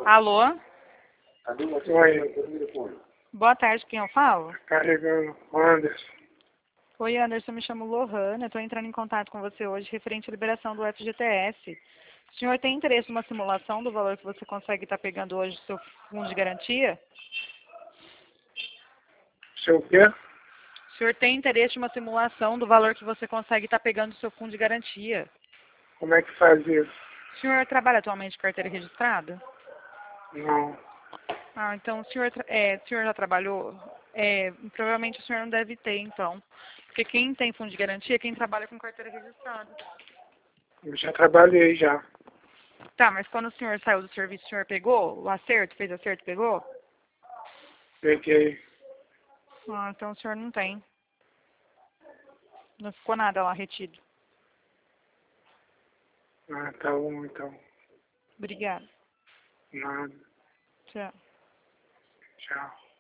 Alô? Oi, Boa tarde, quem eu falo? carregando, Anderson. Oi, Anderson, me chamo Lohana, estou entrando em contato com você hoje referente à liberação do FGTS. O senhor tem interesse numa simulação do valor que você consegue estar pegando hoje do seu fundo de garantia? Seu quê? O senhor tem interesse em uma simulação do valor que você consegue estar pegando do seu fundo de garantia? Como é que faz isso? O senhor trabalha atualmente com carteira registrada? Não. Ah, então o senhor já trabalhou? Provavelmente o senhor não deve ter, então. Porque quem tem fundo de garantia é quem trabalha com carteira registrada. Eu já trabalhei já. Tá, mas quando o senhor saiu do serviço, o senhor pegou o acerto, fez acerto, pegou? Peguei. Ah, então o senhor não tem. Não ficou nada lá retido. Ah, tá bom então. Obrigada. Nada. Tchau. Tchau.